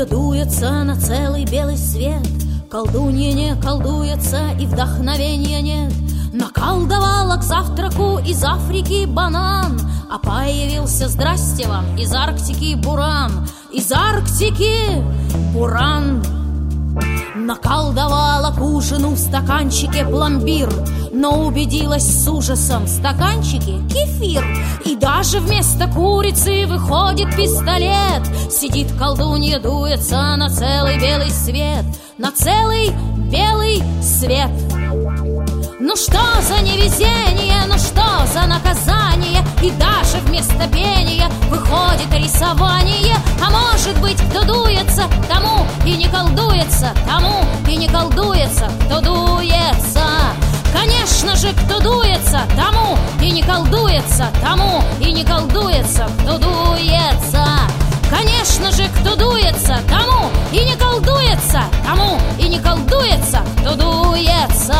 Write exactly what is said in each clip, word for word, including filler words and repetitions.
Колдунья дуется на целый белый свет, колдунья не колдуется и вдохновения нет. Наколдовала к завтраку из Африки банан, а появился, здрасте вам, из Арктики буран. Из Арктики буран. Наколдовала к ужину в стаканчике пломбир, но убедилась с ужасом: в стаканчике кефир. И даже вместо курицы выходит пистолет. Сидит колдунья, дуется на целый белый свет, на целый белый свет. Ну что за невезение, ну что за наказание, и даже вместо пения выходит рисование. А может быть, кто дуется, тому и не колдуется, тому и не колдуется, кто дуется. Конечно же, кто дуется, тому и не колдуется, тому и не колдуется, кто дуется. Конечно же, кто дуется, тому и не колдуется, тому и не колдуется, кто дуется.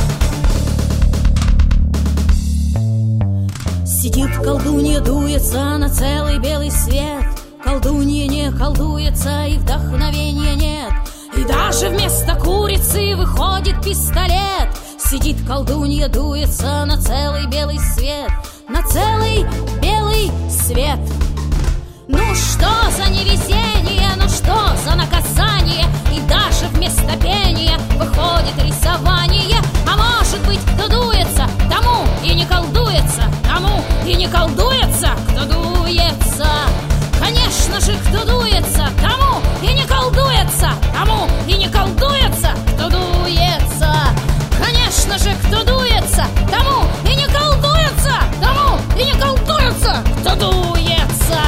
Сидит колдунья, дуется на целый белый свет, колдунья не колдуется и вдохновения нет. И даже вместо курицы выходит пистолет. Сидит колдунья, дуется на целый белый свет, на целый белый свет. Ну что за невезение, ну что за наказание, и даже вместо пения выходит рисование. А может быть, кто дуется, тому и не колдуется, тому и не колдуется, кто дуется. Конечно же, кто дуется, тому и не колдуется, тому и не колдуется, кто дуется. Конечно же, кто дуется, тому и не колдуется, тому и не колдуется, кто дуется.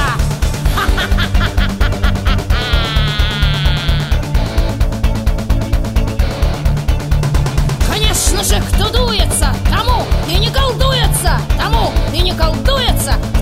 Конечно же, кто дуется, тому и не колдуется, тому и не колдуется,